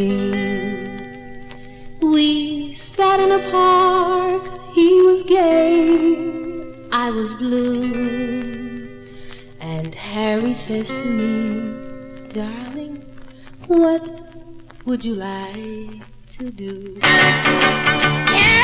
dream. We sat in a park, he was gay, I was blue. And Harry says to me, darling, what would you like to do? Yeah!